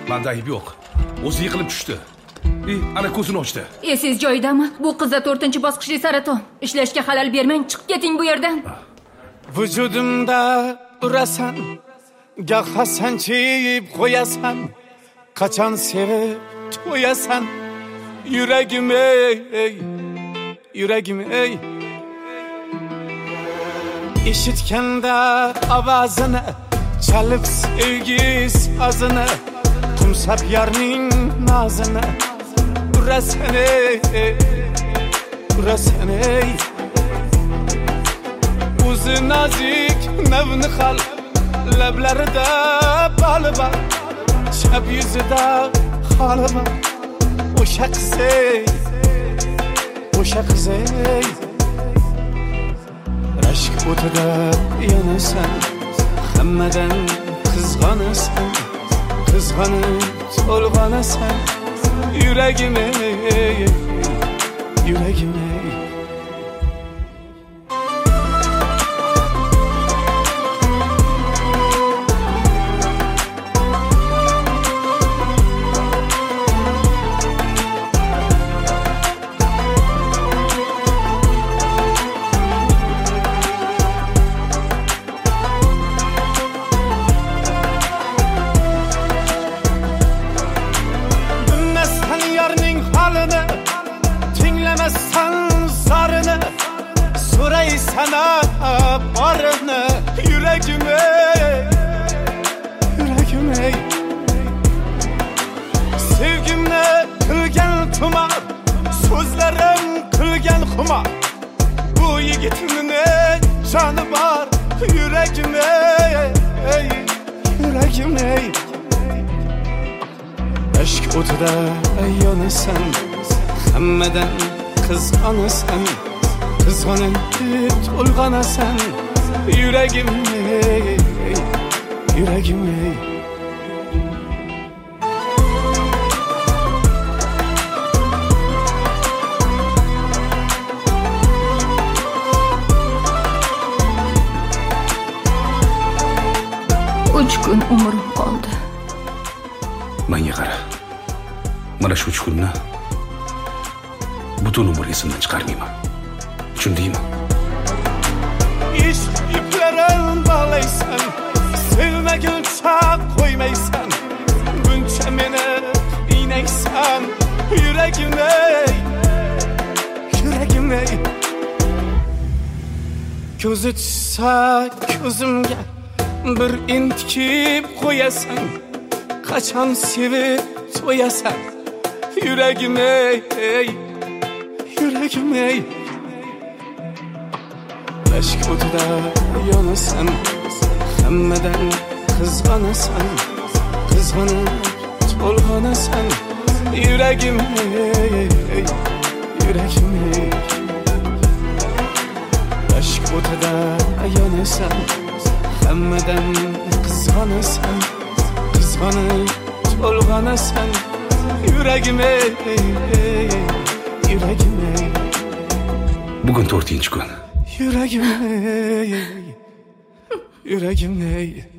Manda ayb yo'q. O'zi yiqilib tushdi. Ana ko'zini ochdi. Siz joyidami? Bu qizda 4-bosqichli saraton. Ishlashga xalal bermang, chiqib keting bu yerdan. Vücudumda urasan, gah hasan çiğip koyasan, kaçan sevip toyasan, yüreğim ey, yüreğim ey. İşitken de avazını, çalıp sevgi sazını, kumsap yarının nazını, urasan ey, urasan ey. Uzu nazik nevni khal, leblerinde balı var, şeb yüzüde halı var. O'sha qizey, o'sha qizey, rashk o'tida yonasan, hammadan qizg'anasan, qizg'anib to'lg'anasan, yuragim ey, yuragim ey. Sana barını yüreğim ey, yüreğim ey. Sevgimle kılgen tuma, sözlerim kılgen kuma. Bu yigitimin ne canı var, yüreğim ey, yüreğim ey. Aşk otuda yanasan, hammadan kızganasan, kızg'anib to'lg'anasan, yuragim ey, yuragim ey. Uch kun umrim qoldi. Menga qara. Mana shu 3 kunni butun umr esimdan chiqarmayman. Tushundingmi? İş iplerin bağlaysan, sevmeguncha qo'ymaysan, buncha meni iynaysan, yuragim ey, yuragim ey. Ko'zi tushsa ko'zimga bir intikib qo'yasan, qachon sevib to'yasan, yuragim ey, yuragim ey. Aşk o'tida yonasan, hammadan qizg'anasan, qizg'anib to'lg'anasan, yuragim ey, yuragim ey. Aşk o'tida yonasan, hammadan qizg'anasan, qizg'anib to'lg'anasan, yuragim ey, yuragim ey. Bugun 4-kun. Yüreğim ey, yüreğim ey.